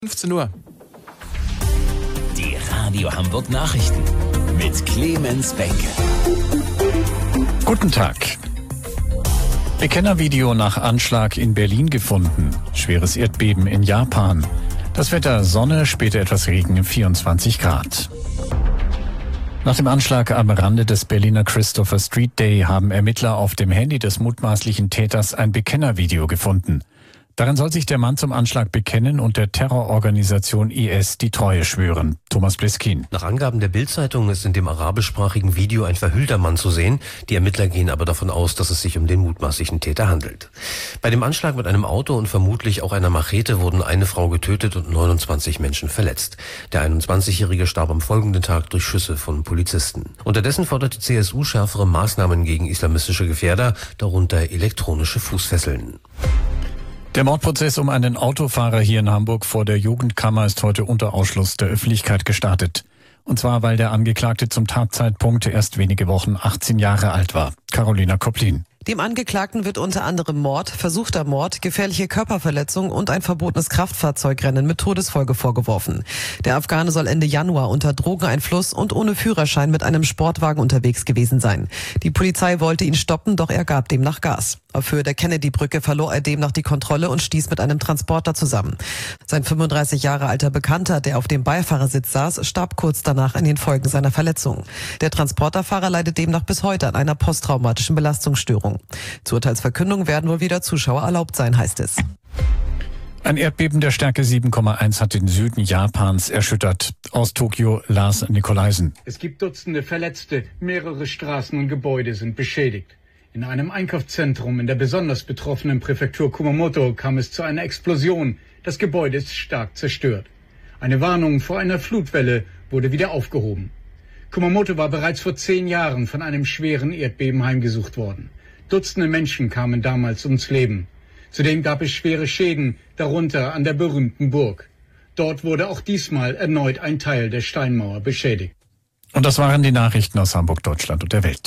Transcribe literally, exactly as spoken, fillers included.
fünfzehn Uhr. Die Radio Hamburg Nachrichten mit Clemens Benke. Guten Tag. Bekennervideo nach Anschlag in Berlin gefunden. Schweres Erdbeben in Japan. Das Wetter Sonne, später etwas Regen, vierundzwanzig Grad. Nach dem Anschlag am Rande des Berliner Christopher Street Day haben Ermittler auf dem Handy des mutmaßlichen Täters ein Bekennervideo gefunden. Darin soll sich der Mann zum Anschlag bekennen und der Terrororganisation I S die Treue schwören. Thomas Bliskin. Nach Angaben der Bild-Zeitung ist in dem arabischsprachigen Video ein verhüllter Mann zu sehen. Die Ermittler gehen aber davon aus, dass es sich um den mutmaßlichen Täter handelt. Bei dem Anschlag mit einem Auto und vermutlich auch einer Machete wurden eine Frau getötet und neunundzwanzig Menschen verletzt. Der einundzwanzigjährige starb am folgenden Tag durch Schüsse von Polizisten. Unterdessen fordert die C S U schärfere Maßnahmen gegen islamistische Gefährder, darunter elektronische Fußfesseln. Der Mordprozess um einen Autofahrer hier in Hamburg vor der Jugendkammer ist heute unter Ausschluss der Öffentlichkeit gestartet. Und zwar, weil der Angeklagte zum Tatzeitpunkt erst wenige Wochen achtzehn Jahre alt war. Carolina Kopplin. Dem Angeklagten wird unter anderem Mord, versuchter Mord, gefährliche Körperverletzung und ein verbotenes Kraftfahrzeugrennen mit Todesfolge vorgeworfen. Der Afghane soll Ende Januar unter Drogeneinfluss und ohne Führerschein mit einem Sportwagen unterwegs gewesen sein. Die Polizei wollte ihn stoppen, doch er gab demnach Gas. Auf Höhe der Kennedy-Brücke verlor er demnach die Kontrolle und stieß mit einem Transporter zusammen. Sein fünfunddreißig Jahre alter Bekannter, der auf dem Beifahrersitz saß, starb kurz danach in den Folgen seiner Verletzung. Der Transporterfahrer leidet demnach bis heute an einer posttraumatischen Belastungsstörung. Zur Urteilsverkündung werden wohl wieder Zuschauer erlaubt sein, heißt es. Ein Erdbeben der Stärke sieben Komma eins hat den Süden Japans erschüttert. Aus Tokio, Lars Nikolaisen. Es gibt Dutzende Verletzte, mehrere Straßen und Gebäude sind beschädigt. In einem Einkaufszentrum in der besonders betroffenen Präfektur Kumamoto kam es zu einer Explosion. Das Gebäude ist stark zerstört. Eine Warnung vor einer Flutwelle wurde wieder aufgehoben. Kumamoto war bereits vor zehn Jahren von einem schweren Erdbeben heimgesucht worden. Dutzende Menschen kamen damals ums Leben. Zudem gab es schwere Schäden, darunter an der berühmten Burg. Dort wurde auch diesmal erneut ein Teil der Steinmauer beschädigt. Und das waren die Nachrichten aus Hamburg, Deutschland und der Welt.